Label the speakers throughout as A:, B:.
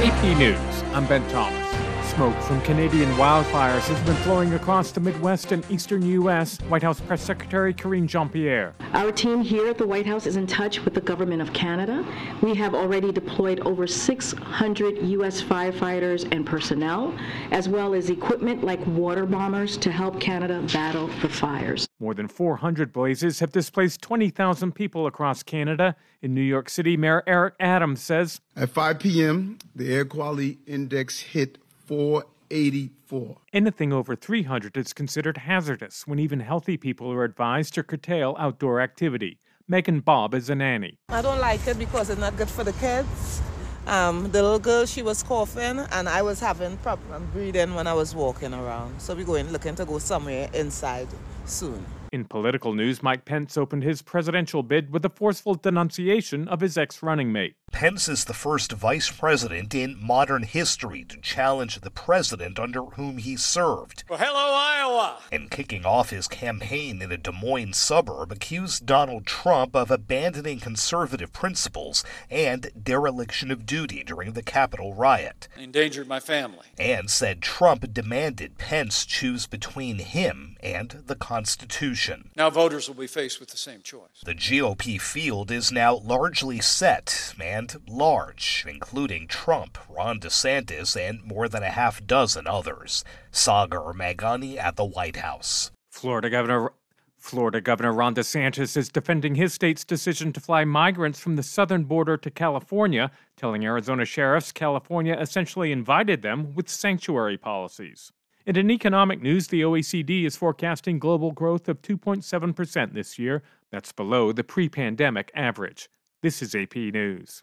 A: AP News, I'm Ben Thomas. Smoke from Canadian wildfires has been flowing across the Midwest and eastern U.S., White House Press Secretary Karine Jean-Pierre.
B: Our team here at the White House is in touch with the Government of Canada. We have already deployed over 600 U.S. firefighters and personnel, as well as equipment like water bombers to help Canada battle the fires.
A: More than 400 blazes have displaced 20,000 people across Canada. In New York City, Mayor Eric Adams says,
C: At 5 p.m., the air quality index hit 484.
A: Anything over 300 is considered hazardous when even healthy people are advised to curtail outdoor activity. Megan Bobb is a nanny.
D: I don't like it because it's not good for the kids. The little girl, she was coughing and I was having problem breathing when I was walking around. So we're looking to go somewhere inside soon.
A: In political news, Mike Pence opened his presidential bid with a forceful denunciation of his ex-running mate.
E: Pence is the first vice president in modern history to challenge the president under whom he served.
F: Well, hello, Iowa!
E: And kicking off his campaign in a Des Moines suburb, accused Donald Trump of abandoning conservative principles and dereliction of duty during the Capitol riot.
F: Endangered my family.
E: And said Trump demanded Pence choose between him and the Constitution.
F: Now voters will be faced with the same choice.
E: The GOP field is now largely set and large, including Trump, Ron DeSantis, and more than a half dozen others. Sagar Meghani at the White House.
A: Florida Governor Ron DeSantis is defending his state's decision to fly migrants from the southern border to California, telling Arizona sheriffs California essentially invited them with sanctuary policies. And in economic news, the OECD is forecasting global growth of 2.7% this year. That's below the pre-pandemic average. This is AP News.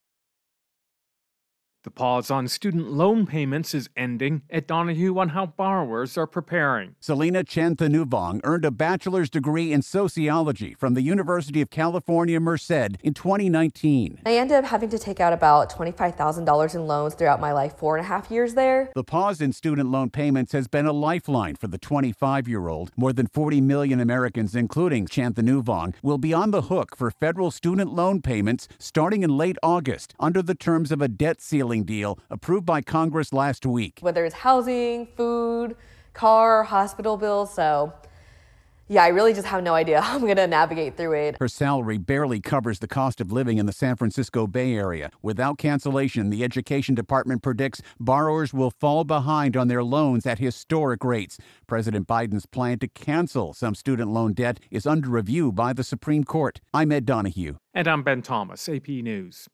A: The pause on student loan payments is ending. Ed Donahue on how borrowers are preparing.
G: Selena Chanthanuvong earned a bachelor's degree in sociology from the University of California, Merced in 2019.
H: I ended up having to take out about $25,000 in loans throughout my 4.5 years there.
G: The pause in student loan payments has been a lifeline for the 25-year-old. More than 40 million Americans, including Chanthanuvong, will be on the hook for federal student loan payments starting in late August under the terms of a debt ceiling deal approved by Congress last week.
H: Whether it's housing, food, car, hospital bills, so yeah, I really just have no idea how I'm going to navigate through it.
G: Her salary barely covers the cost of living in the San Francisco Bay Area. Without cancellation, the Education Department predicts borrowers will fall behind on their loans at historic rates. President Biden's plan to cancel some student loan debt is under review by the Supreme Court. I'm Ed Donahue.
A: And I'm Ben Thomas, AP News.